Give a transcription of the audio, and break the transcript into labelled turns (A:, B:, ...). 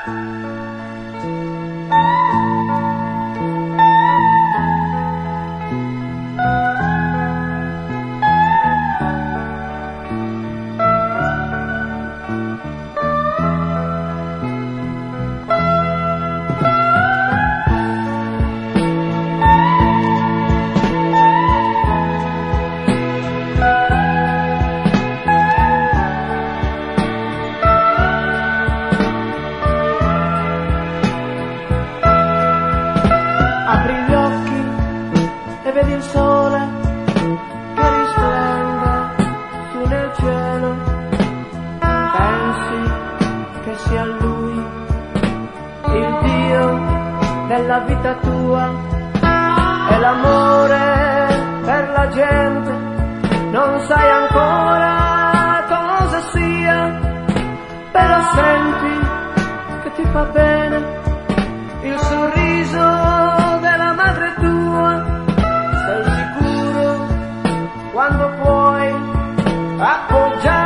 A: Apri gli occhi e vedi il sole che risplende su nel cielo. Pensi che sia lui il Dio della vita tua, e l'amore per la gente non sai ancora cosa sia, però senti che ti fa bene il sorriso della madre tua. Sei sicuro quando puoi appoggiare